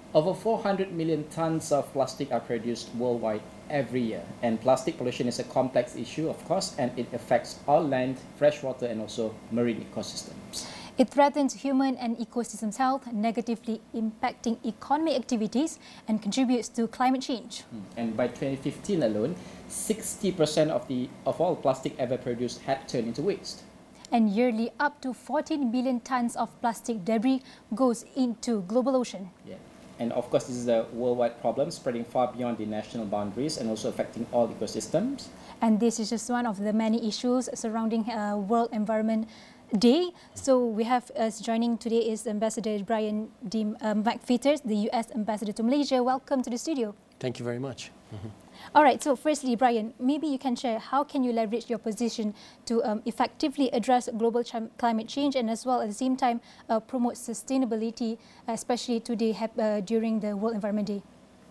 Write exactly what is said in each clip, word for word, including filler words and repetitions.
Over four hundred million tons of plastic are produced worldwide every year. And plastic pollution is a complex issue, of course, and it affects all land, freshwater, and also marine ecosystems. It threatens human and ecosystems health, negatively impacting economic activities and contributes to climate change. And by twenty fifteen alone, sixty percent of, the, of all plastic ever produced had turned into waste. And yearly up to fourteen billion tons of plastic debris goes into global ocean. Yeah. And of course, this is a worldwide problem spreading far beyond the national boundaries and also affecting all ecosystems. And this is just one of the many issues surrounding uh, World Environment Day. So we have us joining today is Ambassador Brian D. Um, McPheeters, the U S Ambassador to Malaysia. Welcome to the studio. Thank you very much. Mm-hmm. All right, so firstly, Brian, maybe you can share how can you leverage your position to um, effectively address global ch- climate change and as well at the same time uh, promote sustainability, especially today uh, during the World Environment Day?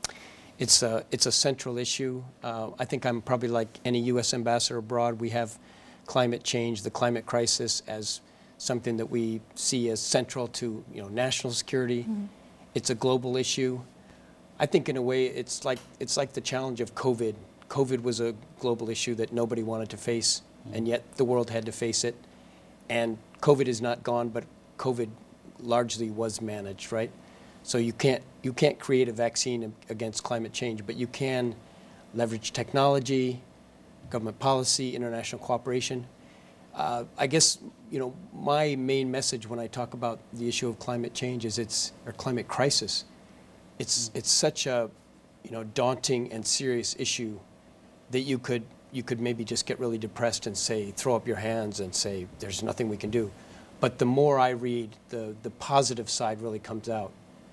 It's a, it's a central issue. Uh, I think I'm probably like any U S ambassador abroad. We have climate change, the climate crisis, as something that we see as central to you know national security. Mm-hmm. It's a global issue. I think in a way it's like it's like the challenge of COVID. COVID was a global issue that nobody wanted to face, mm-hmm. and yet the world had to face it. And COVID is not gone, but COVID largely was managed, right? So you can't you can't create a vaccine against climate change, but you can leverage technology, government policy, international cooperation. Uh, I guess you know my main message when I talk about the issue of climate change is it's or climate crisis. It's it's such a you know daunting and serious issue that you could you could maybe just get really depressed and say throw up your hands and say there's nothing we can do. But the more I read, the the positive side really comes out.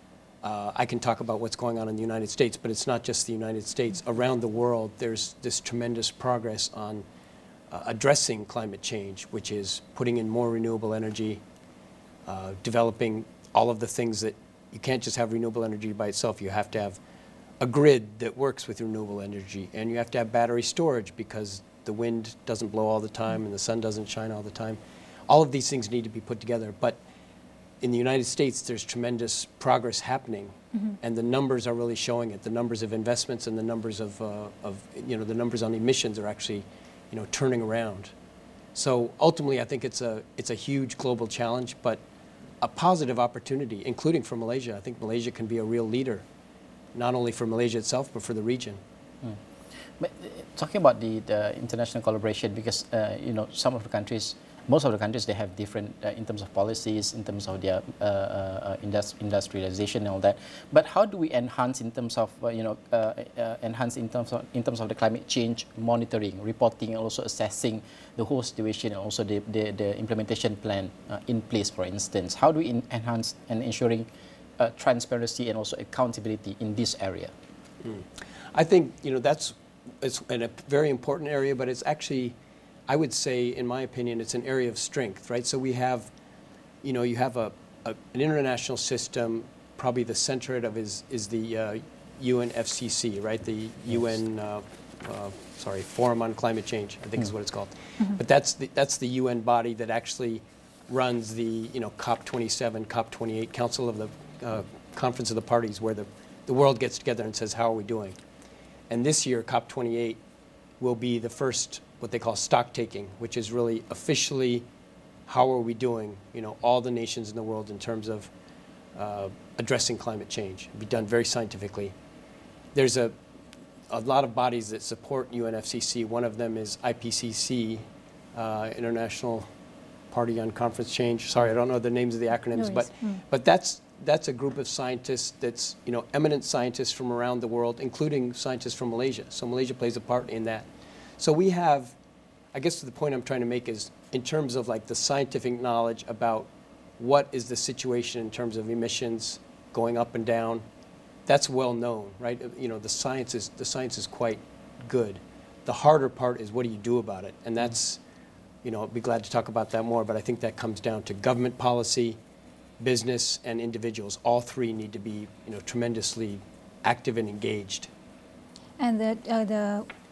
Uh, I can talk about what's going on in the United States, but it's not just the United States. Around the world, there's this tremendous progress on uh, addressing climate change, which is putting in more renewable energy, uh, developing all of the things that you can't just have renewable energy by itself. You have to have a grid that works with renewable energy, and you have to have battery storage because the wind doesn't blow all the time and the sun doesn't shine all the time. All of these things need to be put together. But in the United States, there's tremendous progress happening, mm-hmm. and the numbers are really showing it. The numbers of investments and the numbers of, uh, of, you know, the numbers on emissions are actually, you know, turning around. So ultimately, I think it's a, it's a huge global challenge, but a positive opportunity, including for Malaysia. I think Malaysia can be a real leader, not only for Malaysia itself, but for the region. Mm. But uh, talking about the, the international collaboration, because, uh, you know, some of the countries, most of the countries, they have different uh, in terms of policies, in terms of their uh, uh, industri- industrialization and all that. But how do we enhance in terms of uh, you know uh, uh, enhance in terms of in terms of the climate change monitoring, reporting, and also assessing the whole situation and also the the, the implementation plan uh, in place, for instance? How do we in- enhance and ensuring uh, transparency and also accountability in this area? Mm. I think you know that's it's a very important area, but it's actually, I would say, in my opinion, it's an area of strength, right? So we have, you know, you have a, a an international system. Probably the center of it is is the uh, U N F C C, right? The yes. U N, uh, uh, sorry, Forum on Climate Change, I think mm. is what it's called. Mm-hmm. But that's the that's the U N body that actually runs the you know COP twenty-seven, COP twenty-eight, Council of the uh, Conference of the Parties, where the the world gets together and says, how are we doing? And this year, COP twenty-eight will be the first what they call stock taking, which is really officially how are we doing, you know, all the nations in the world in terms of uh, addressing climate change. It'll be done very scientifically. There's a, a lot of bodies that support U N F C C. One of them is I P C C, uh, International Party on Conference Change. Sorry, I don't know the names of the acronyms, No but mm. but that's that's a group of scientists that's, you know, eminent scientists from around the world, including scientists from Malaysia. So Malaysia plays a part in that. So we have, I guess the point I'm trying to make is in terms of like the scientific knowledge about what is the situation in terms of emissions going up and down, that's well known, right? You know, the science is, the science is quite good. The harder part is what do you do about it? And that's, you know, I'd be glad to talk about that more, but I think that comes down to government policy, business, and individuals. All three need to be, you know, tremendously active and engaged. And the, uh, the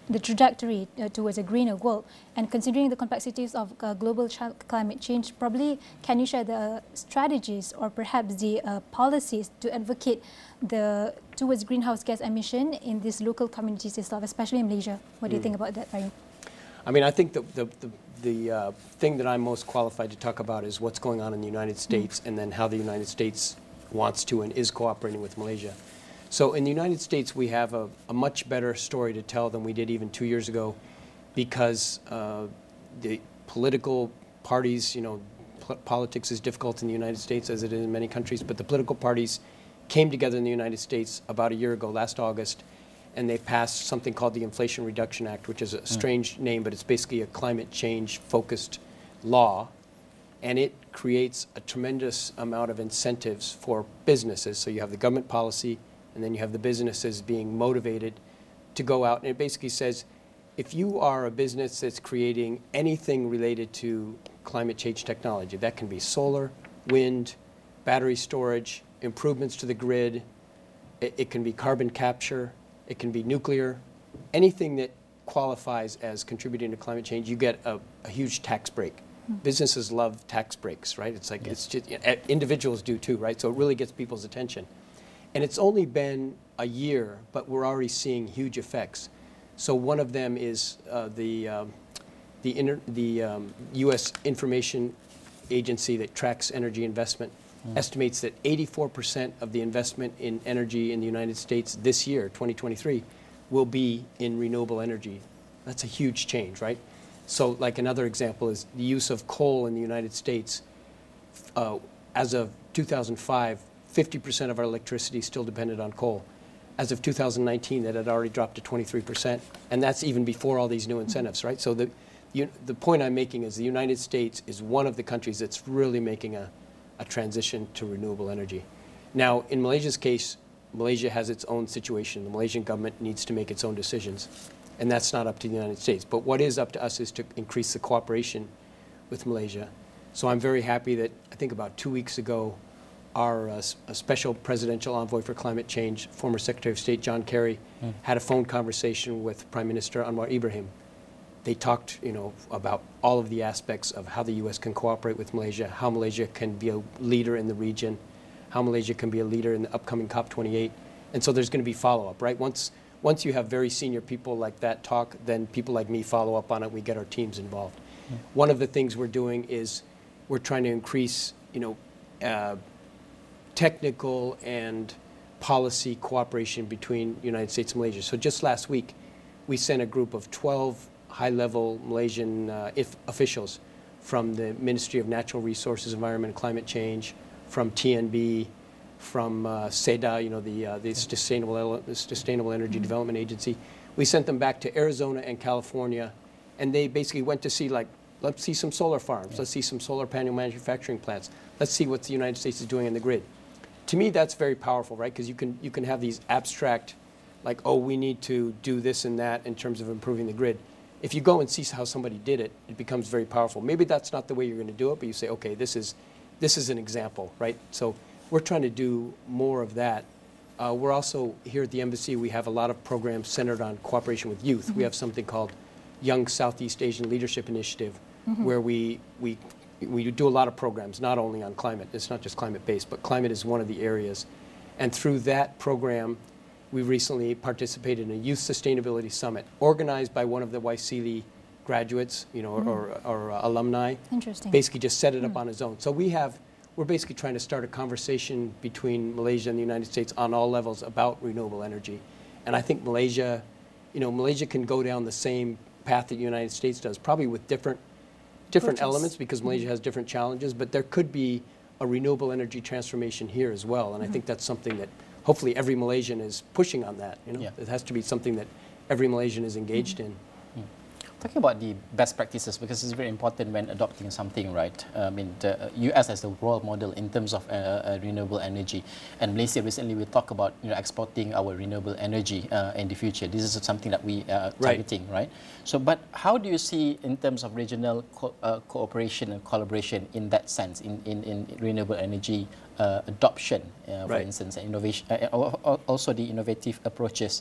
the trajectory uh, towards a greener world, and considering the complexities of uh, global ch- climate change, probably can you share the strategies or perhaps the uh, policies to advocate the towards greenhouse gas emission in these local communities itself, especially in Malaysia? What do you think about that, Brian? I mean, I think the, the, the, the uh, thing that I'm most qualified to talk about is what's going on in the United States mm. and then how the United States wants to and is cooperating with Malaysia. So in the United States, we have a, a much better story to tell than we did even two years ago because uh, the political parties, you know, p- politics is difficult in the United States as it is in many countries, but the political parties came together in the United States about a year ago, last August, and they passed something called the Inflation Reduction Act, which is a strange mm. name, but it's basically a climate change-focused law, and it creates a tremendous amount of incentives for businesses. So you have the government policy, and then you have the businesses being motivated to go out, and it basically says, if you are a business that's creating anything related to climate change technology, that can be solar, wind, battery storage, improvements to the grid, it, it can be carbon capture, it can be nuclear, anything that qualifies as contributing to climate change, you get a, a huge tax break. Mm. Businesses love tax breaks, right? It's like, yes. it's just, individuals do too, right? So it really gets people's attention. And it's only been a year, but we're already seeing huge effects. So one of them is uh, the, um, the, inter the um, U S Information Agency that tracks energy investment mm. estimates that eighty-four percent of the investment in energy in the United States this year, twenty twenty-three, will be in renewable energy. That's a huge change, right? So like another example is the use of coal in the United States. Uh, as of two thousand five, fifty percent of our electricity still depended on coal. As of two thousand nineteen, that had already dropped to twenty-three percent, and that's even before all these new incentives, right? So the, you, the point I'm making is the United States is one of the countries that's really making a, a transition to renewable energy. Now, in Malaysia's case, Malaysia has its own situation. The Malaysian government needs to make its own decisions, and that's not up to the United States. But what is up to us is to increase the cooperation with Malaysia. So I'm very happy that I think about two weeks ago, our uh, a special presidential envoy for climate change, former Secretary of State John Kerry, mm. had a phone conversation with Prime Minister Anwar Ibrahim. They talked, you know, about all of the aspects of how the U S can cooperate with Malaysia, how Malaysia can be a leader in the region, how Malaysia can be a leader in the upcoming COP twenty-eight. And so there's going to be follow-up, right? Once, once you have very senior people like that talk, then people like me follow up on it. We get our teams involved. Mm. One of the things we're doing is we're trying to increase, you know, uh, technical and policy cooperation between United States and Malaysia. So just last week, we sent a group of twelve high-level Malaysian uh, if officials from the Ministry of Natural Resources, Environment and Climate Change, from T N B, from uh, SEDA, you know, the, uh, the Sustainable, Sustainable Energy mm-hmm. Development Agency. We sent them back to Arizona and California, and they basically went to see, like, let's see some solar farms, yeah. let's see some solar panel manufacturing plants, let's see what the United States is doing in the grid. To me, that's very powerful, right? Because you can, you can have these abstract, like, oh, we need to do this and that in terms of improving the grid. If you go and see how somebody did it, it becomes very powerful. Maybe that's not the way you're going to do it, but you say, okay, this is, this is an example, right? So we're trying to do more of that. Uh, we're also, here at the embassy, we have a lot of programs centered on cooperation with youth. Mm-hmm. We have something called Young Southeast Asian Leadership Initiative, mm-hmm. where we, we, we do a lot of programs, not only on climate. It's not just climate-based, but climate is one of the areas. And through that program, we recently participated in a Youth Sustainability Summit organized by one of the Waisili graduates, you know, mm. or, or, or uh, alumni. Interesting. Basically just set it up mm. on his own. So we have, we're basically trying to start a conversation between Malaysia and the United States on all levels about renewable energy. And I think Malaysia, you know, Malaysia can go down the same path that the United States does, probably with different, different Purchase. elements because Malaysia mm. has different challenges, but there could be a renewable energy transformation here as well. And mm. I think that's something that hopefully every Malaysian is pushing on that. You know, yeah. It has to be something that every Malaysian is engaged mm-hmm. in. Mm. Talking about the best practices, because it's very important when adopting something, right? I mean, the U S as a role model in terms of uh, uh, renewable energy, and Malaysia recently we talk about you know exporting our renewable energy uh, in the future. This is something that we are targeting, right? right? So, but how do you see in terms of regional co uh, cooperation and collaboration in that sense, in in, in renewable energy uh, adoption, uh, for right. instance, innovation, uh, also the innovative approaches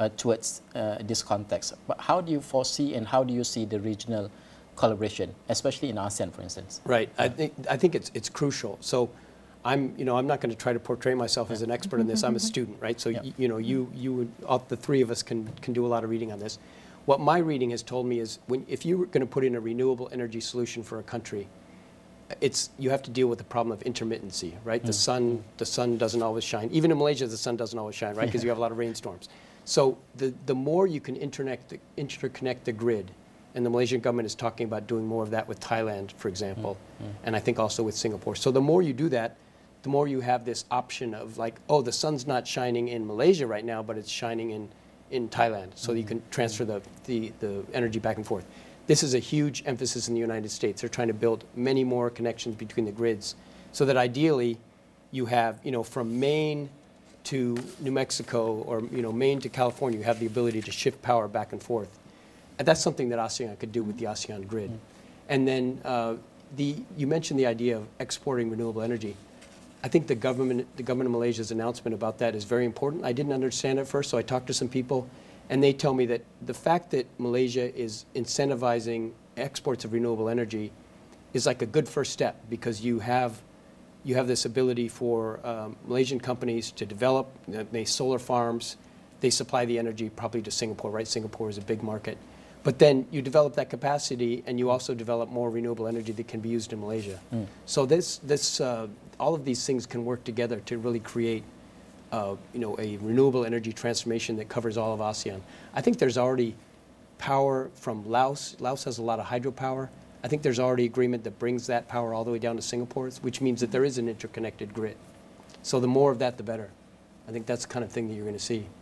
uh, towards uh, this context. But how do you foresee and how do you see the regional collaboration, especially in ASEAN, for instance? Right. I think I think it's it's crucial. So, I'm you know I'm not going to try to portray myself as an expert in this. I'm a student, right? So Yeah. y- you know you you all, the three of us can can do a lot of reading on this. What my reading has told me is when if you're going to put in a renewable energy solution for a country, it's you have to deal with the problem of intermittency, right? The sun the sun doesn't always shine. Even in Malaysia, the sun doesn't always shine, right? Because you have a lot of rainstorms. So the the more you can interconnect the, interconnect the grid, and the Malaysian government is talking about doing more of that with Thailand, for example, and I think also with Singapore. So the more you do that, the more you have this option of like, oh, the sun's not shining in Malaysia right now, but it's shining in, in Thailand. So you can transfer the, the, the energy back and forth. This is a huge emphasis in the United States. They're trying to build many more connections between the grids so that ideally you have, you know, from Maine to New Mexico or, you know, Maine to California, you have the ability to shift power back and forth. And that's something that ASEAN could do with the ASEAN grid. And then uh, the, you mentioned the idea of exporting renewable energy. I think the government, the government of Malaysia's announcement about that is very important. I didn't understand it first, so I talked to some people, and they tell me that the fact that Malaysia is incentivizing exports of renewable energy is like a good first step because you have, you have this ability for um, Malaysian companies to develop uh, they solar farms. They supply the energy probably to Singapore, right? Singapore is a big market. But then you develop that capacity, and you also develop more renewable energy that can be used in Malaysia. Mm. So this, this, uh, all of these things can work together to really create, uh, you know, a renewable energy transformation that covers all of ASEAN. I think there's already power from Laos. Laos has a lot of hydropower. I think there's already agreement that brings that power all the way down to Singapore, which means that there is an interconnected grid. So the more of that, the better. I think that's the kind of thing that you're going to see.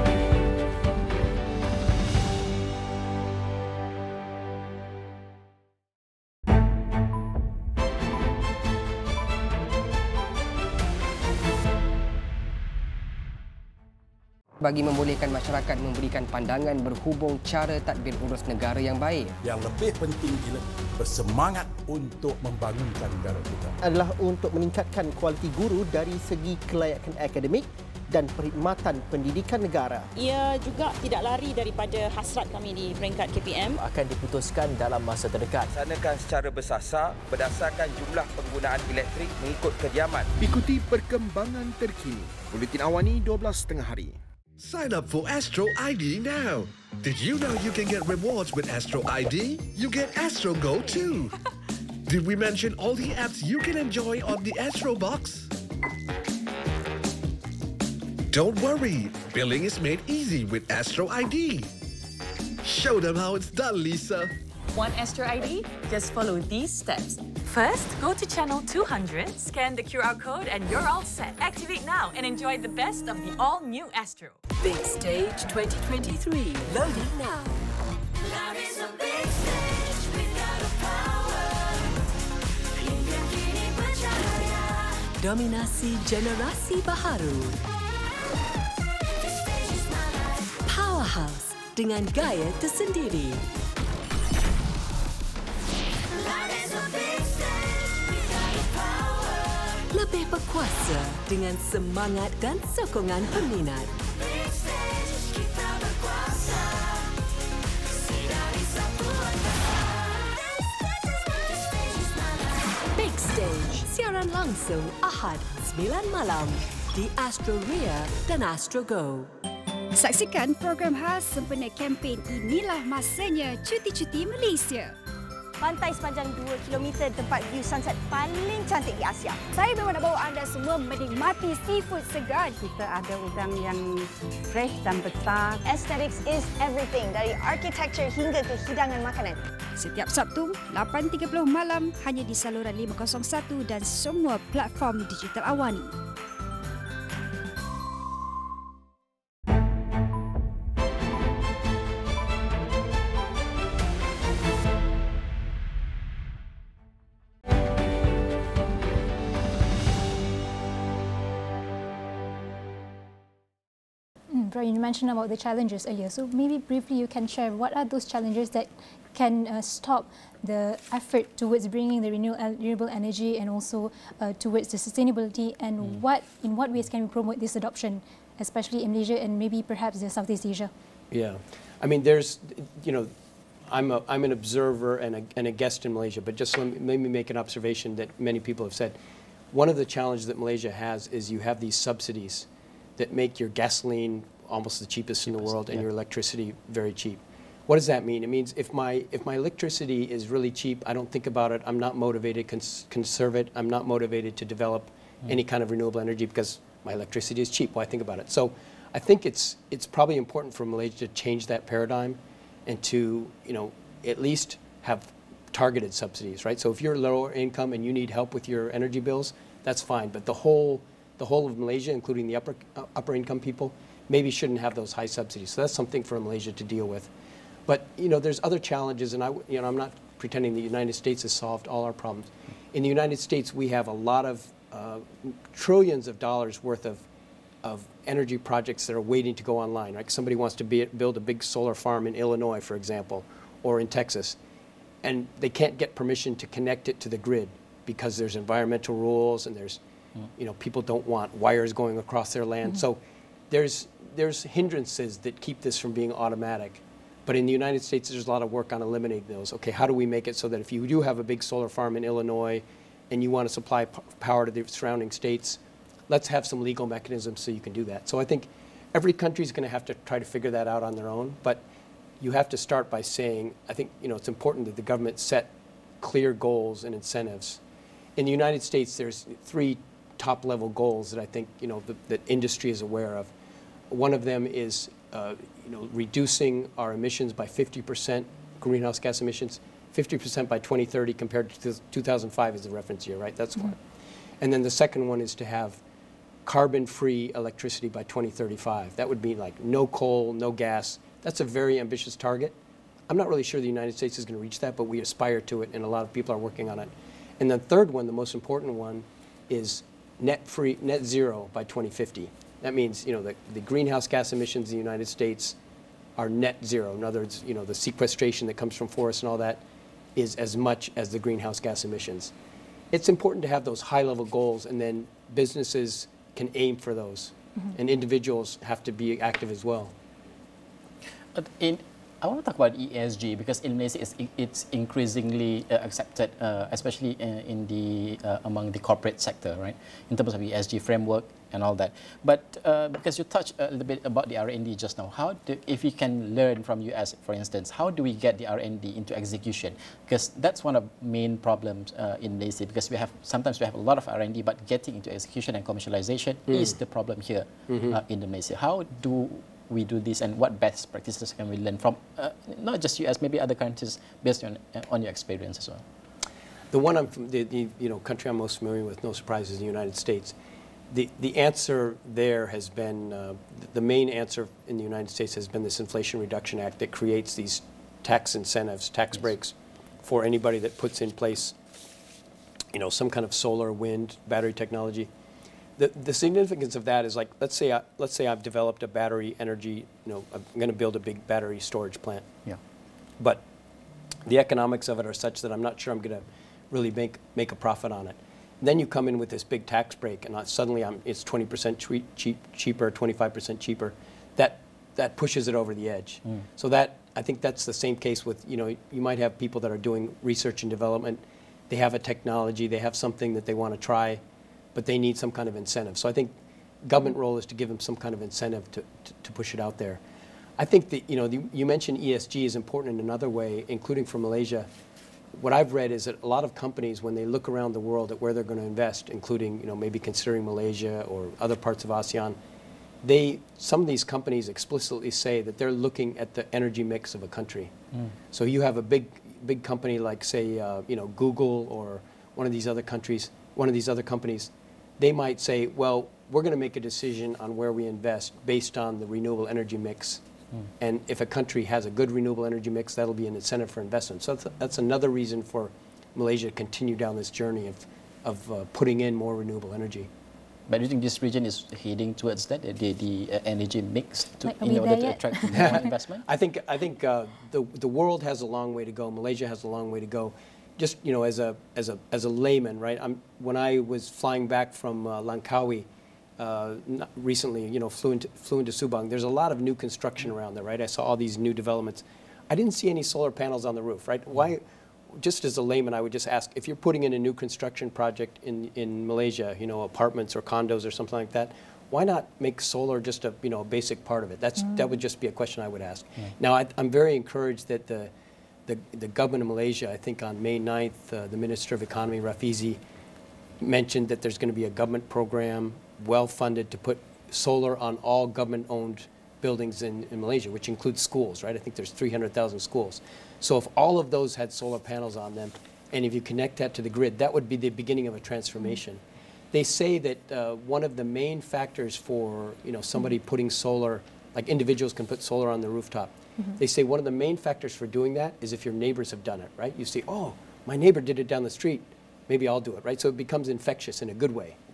Bagi membolehkan masyarakat memberikan pandangan berhubung cara tadbir urus negara yang baik. Yang lebih penting ialah bersemangat untuk membangunkan negara kita. Adalah untuk meningkatkan kualiti guru dari segi kelayakan akademik dan perkhidmatan pendidikan negara. Ia juga tidak lari daripada hasrat kami di peringkat K P M. Akan diputuskan dalam masa terdekat. Laksanakan secara bersasar berdasarkan jumlah penggunaan elektrik mengikut kediaman. Ikuti perkembangan terkini. Buletin Awani dua belas tiga puluh hari. Sign up for Astro I D now. Did you know you can get rewards with Astro I D? You get Astro Go too. Did we mention all the apps you can enjoy on the Astro Box? Don't worry, billing is made easy with Astro I D. Show them how it's done, Lisa. Want Astro I D? Just follow these steps. First, go to channel two hundred, scan the Q R code, and you're all set. Activate now and enjoy the best of the all-new Astro. Big Stage twenty twenty-three, loading now. Love is a big stage, we've got a power. Hingga kini bercahaya. Dominasi generasi baharu. This stage is my life. Powerhouse dengan gaya tersendiri. Lebih berkuasa dengan semangat dan sokongan peminat. Kita berkuasa. Sedari satu angkasa. Big Stage, siaran langsung Ahad sembilan malam di Astro Ria dan Astro Go. Saksikan program khas sempena kempen Inilah Masanya Cuti-Cuti Malaysia. Pantai sepanjang dua kilometer tempat view sunset paling cantik di Asia. Saya memang nak bawa anda semua menikmati seafood segar. Kita ada udang yang fresh dan besar. Aesthetics is everything, dari architecture hingga ke hidangan makanan. Setiap Sabtu, lapan tiga puluh malam hanya di saluran lima kosong satu dan semua platform digital Awani. Brian, you mentioned about the challenges earlier. So maybe briefly you can share what are those challenges that can uh, stop the effort towards bringing the renewable energy and also uh, towards the sustainability, and mm. what in what ways can we promote this adoption especially in Malaysia and maybe perhaps in Southeast Asia? Yeah, I mean, there's, you know, I'm, a, I'm an observer and a, and a guest in Malaysia, but just let me, let me make an observation that many people have said. One of the challenges that Malaysia has is you have these subsidies that make your gasoline almost the cheapest, cheapest in the world and yeah. your electricity very cheap. What does that mean? It means if my, if my electricity is really cheap, I don't think about it, I'm not motivated to cons conserve it, I'm not motivated to develop mm. any kind of renewable energy because my electricity is cheap. Why think about it? So I think it's, it's probably important for Malaysia to change that paradigm and to, you know, at least have targeted subsidies, right? So if you're lower income and you need help with your energy bills, that's fine. But the whole, the whole of Malaysia, including the upper, uh, upper income people, maybe shouldn't have those high subsidies. So that's something for Malaysia to deal with. But, you know, there's other challenges, and I, you know, I'm not pretending the United States has solved all our problems. In the United States, we have a lot of uh, trillions of dollars worth of, of energy projects that are waiting to go online. Like somebody wants to be, build a big solar farm in Illinois, for example, or in Texas, and they can't get permission to connect it to the grid because there's environmental rules and there's, mm. you know, people don't want wires going across their land. Mm-hmm. So there's, there's hindrances that keep this from being automatic. But in the United States, there's a lot of work on eliminating those. Okay, how do we make it so that if you do have a big solar farm in Illinois and you want to supply p power to the surrounding states, let's have some legal mechanisms so you can do that. So I think every country is going to have to try to figure that out on their own. But you have to start by saying, I think, you know, it's important that the government set clear goals and incentives. In the United States, there's three top-level goals that I think, you know, the, that industry is aware of. One of them is Uh, you know, reducing our emissions by fifty percent, greenhouse gas emissions, fifty percent by twenty thirty compared to two thousand five is the reference year, right? That's mm-hmm. one. And then the second one is to have carbon-free electricity by twenty thirty-five. That would be like no coal, no gas. That's a very ambitious target. I'm not really sure the United States is going to reach that, but we aspire to it, and a lot of people are working on it. And the third one, the most important one, is net free, net zero by twenty fifty. That means, you know, the, the greenhouse gas emissions in the United States are net zero. In other words, you know, the sequestration that comes from forests and all that is as much as the greenhouse gas emissions. It's important to have those high-level goals, and then businesses can aim for those, mm-hmm. and individuals have to be active as well. But in, I want to talk about E S G because in Malaysia it's, it's increasingly uh, accepted, uh, especially in, in the uh, among the corporate sector, right? In terms of E S G framework and all that. But uh, because you touched a little bit about the R and D just now, how do, if we can learn from U S, for instance, how do we get the R and D into execution? Because that's one of the main problems uh, in Malaysia, because we have sometimes we have a lot of R and D, but getting into execution and commercialization mm. is the problem here mm-hmm. uh, in Malaysia. How do we do this, and what best practices can we learn from uh, not just U S, maybe other countries, based on uh, on your experience as well? The one I'm from, the, the you know country I'm most familiar with, no surprise, is the United States. The the answer there has been uh, the main answer in the United States has been this Inflation Reduction Act that creates these tax incentives, tax yes. breaks for anybody that puts in place, you know, some kind of solar, wind, battery technology. The, the significance of that is, like, let's say I, let's say I've developed a battery energy, you know, I'm going to build a big battery storage plant. Yeah. But the economics of it are such that I'm not sure I'm going to really make make a profit on it. And then you come in with this big tax break, and suddenly I'm, it's twenty percent cheap, cheap, cheaper, twenty-five percent cheaper. That that pushes it over the edge. Mm. So that I think that's the same case with, you know, you might have people that are doing research and development. They have a technology, they have something that they want to try, but they need some kind of incentive. So I think government role is to give them some kind of incentive to, to, to push it out there. I think that, you know, the, you mentioned E S G is important in another way, including for Malaysia. What I've read is that a lot of companies, when they look around the world at where they're going to invest, including, you know, maybe considering Malaysia or other parts of ASEAN, they, some of these companies explicitly say that they're looking at the energy mix of a country. Mm. So you have a big, big company like, say, uh, you know, Google or one of these other countries, one of these other companies, they might say, well, we're going to make a decision on where we invest based on the renewable energy mix. Mm. And if a country has a good renewable energy mix, that'll be an incentive for investment. So that's, that's another reason for Malaysia to continue down this journey of, of uh, putting in more renewable energy. But do you think this region is heading towards that, the, the uh, energy mix, to, like, in order to attract more investment? I think, I think uh, the, the world has a long way to go. Malaysia has a long way to go. Just, you know, as a, as a, as a layman, right? I'm, when I was flying back from uh, Langkawi, uh, not recently, you know, flew into, flew into Subang. There's a lot of new construction around there, right? I saw all these new developments. I didn't see any solar panels on the roof, right? Why? Just as a layman, I would just ask, if you're putting in a new construction project in, in Malaysia, you know, apartments or condos or something like that, why not make solar just a, you know, a basic part of it? That's, mm. That would just be a question I would ask. Yeah. Now, I, I'm very encouraged that the, the, the government of Malaysia, I think on May ninth, uh, the Minister of Economy, Rafizi, mentioned that there's going to be a government program, well-funded, to put solar on all government-owned buildings in, in Malaysia, which includes schools, right? I think there's three hundred thousand schools. So if all of those had solar panels on them, and if you connect that to the grid, that would be the beginning of a transformation. Mm-hmm. They say that uh, one of the main factors for, you know, somebody mm-hmm. putting solar, like individuals can put solar on the rooftop. Mm-hmm. They say one of the main factors for doing that is if your neighbors have done it, right? You see, oh, my neighbor did it down the street, maybe I'll do it, right? So it becomes infectious in a good way.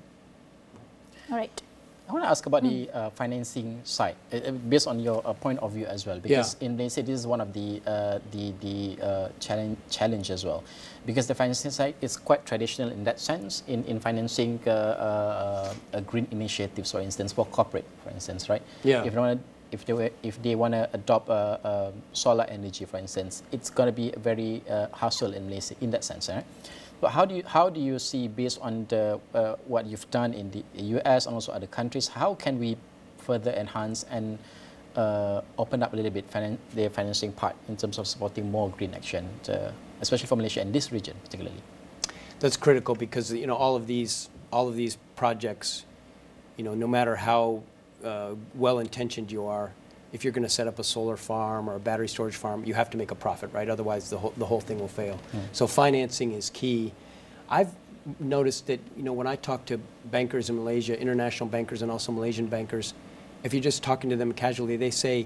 All right. I want to ask about mm. the uh, financing side, uh, based on your uh, point of view as well, because yeah. in Malaysia this is one of the uh, the the uh, challenge challenge as well, because the financing side is quite traditional in that sense, in in financing uh, uh, uh, green initiatives, for instance, for corporate, for instance, right? Yeah. If they want if they were, if they want to adopt uh, uh, solar energy, for instance, it's going to be a very uh, hassle in Malaysia in that sense, right? But how do you how do you see, based on the, uh, what you've done in the U S and also other countries, how can we further enhance and uh, open up a little bit finan the financing part in terms of supporting more green action, uh, especially for Malaysia and this region particularly? That's critical because, you know, all of these all of these projects, you know, no matter how uh, well-intentioned you are, if you're going to set up a solar farm or a battery storage farm, you have to make a profit, right? Otherwise, the whole, the whole thing will fail. Mm. So financing is key. I've noticed that, you know, when I talk to bankers in Malaysia, international bankers and also Malaysian bankers, if you're just talking to them casually, they say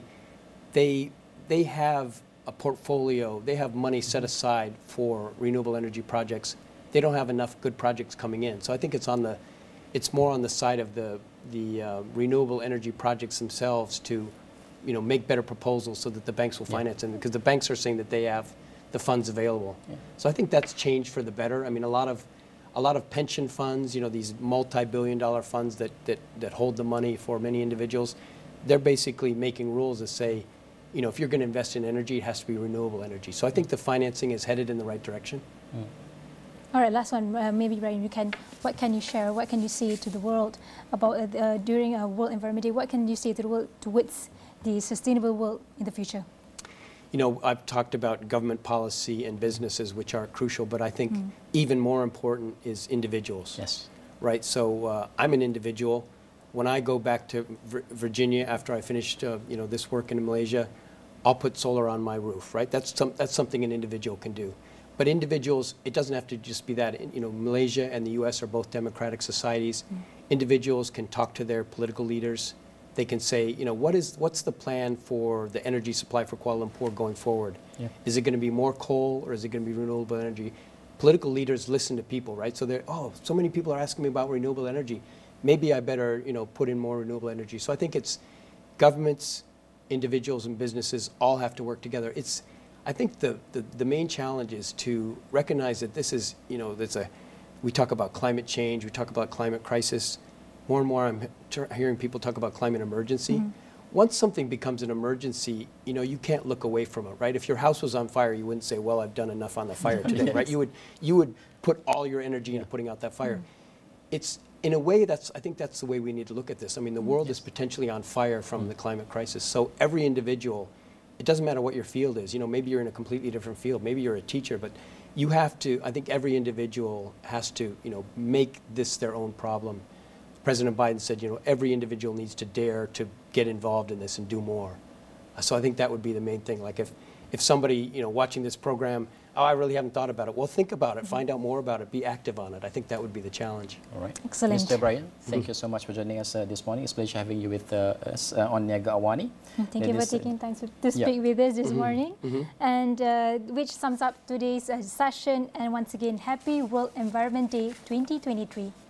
they, they have a portfolio, they have money set aside for renewable energy projects. They don't have enough good projects coming in. So I think it's on the, it's more on the side of the, the uh, renewable energy projects themselves to, you know, make better proposals so that the banks will finance yeah. them, because the banks are saying that they have the funds available. Yeah. So I think that's changed for the better. I mean, a lot of, a lot of pension funds, you know, these multi-billion dollar funds that, that, that hold the money for many individuals, they're basically making rules that say, you know, if you're going to invest in energy, it has to be renewable energy. So I think the financing is headed in the right direction. Mm. All right, last one. Uh, maybe, Brian, you can. What can you share? What can you say to the world about uh, uh, during a World Environment Day? What can you say to the world towards the sustainable world in the future? You know, I've talked about government policy and businesses, which are crucial, but I think Mm. even more important is individuals. Yes. Right. So uh, I'm an individual. When I go back to Vir Virginia after I finished, uh, you know, this work in Malaysia, I'll put solar on my roof. Right. That's some, that's something an individual can do. But individuals, it doesn't have to just be that. You know, Malaysia and the U S are both democratic societies. Mm. Individuals can talk to their political leaders. They can say, you know, what is what's the plan for the energy supply for Kuala Lumpur going forward? Yeah. Is it going to be more coal or is it going to be renewable energy? Political leaders listen to people, right? So they're, oh, so many people are asking me about renewable energy. Maybe I better, you know, put in more renewable energy. So I think it's governments, individuals, and businesses all have to work together. It's, I think the, the, the main challenge is to recognize that this is, you know, there's a, we talk about climate change, we talk about climate crisis. More and more I'm hearing people talk about climate emergency. Mm-hmm. Once something becomes an emergency, you know, you can't look away from it, right? If your house was on fire, you wouldn't say, well, I've done enough on the fire today, Yes. right? You would, you would put all your energy into putting out that fire. Mm-hmm. It's, in a way, that's, I think that's the way we need to look at this. I mean, the world yes. is potentially on fire from mm-hmm. the climate crisis. So every individual, it doesn't matter what your field is. You know, maybe you're in a completely different field. Maybe you're a teacher, but you have to, I think every individual has to, you know, make this their own problem. President Biden said, you know, every individual needs to dare to get involved in this and do more. Uh, so I think that would be the main thing. Like if, if somebody, you know, watching this program, oh, I really haven't thought about it. Well, think about it. Mm-hmm. Find out more about it. Be active on it. I think that would be the challenge. All right. Excellent. Mister Brian, thank Mm-hmm. you so much for joining us uh, this morning. It's a pleasure having you with uh, us uh, on Niaga Awani. Thank you for taking time to, to speak yeah. with us this Mm-hmm. morning. Mm-hmm. And uh, which sums up today's uh, session. And once again, happy World Environment Day twenty twenty-three.